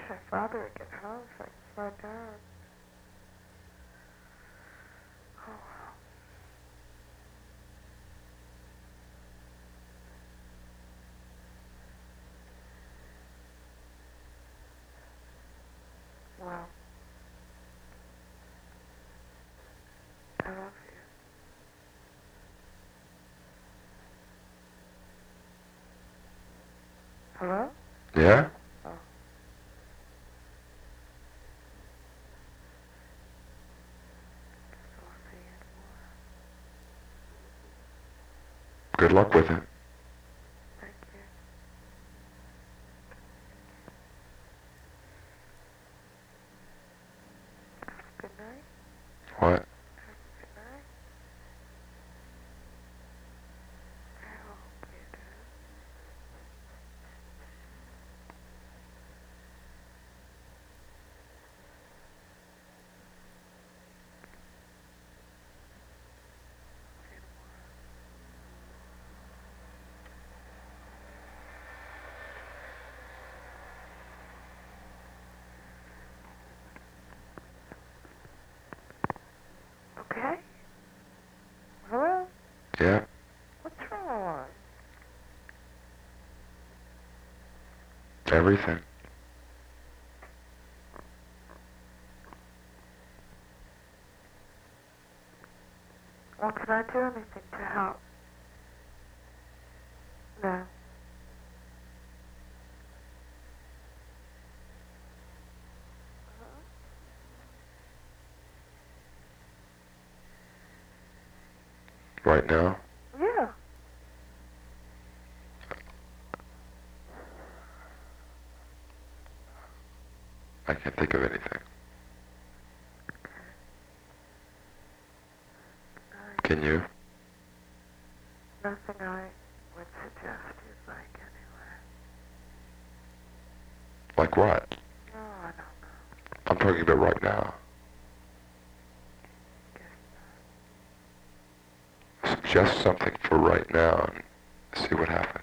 my father would get home so I can slow down. Oh, wow. Wow. I love you. Hello? Yeah? Oh. Guess we'll see you tomorrow. Good luck with it. Thank you. Have a good night. What? Have a good night. I hope you do. See you tomorrow. Okay? Hello? Yeah? What's wrong? Everything. Well, can I do anything to help? No. Right now? Yeah. I can't think of anything. Can you? Nothing I would suggest you'd like anyway. Like what? No, I don't know. I'm talking about right now. Guess not. Suggest something for right now and see what happens.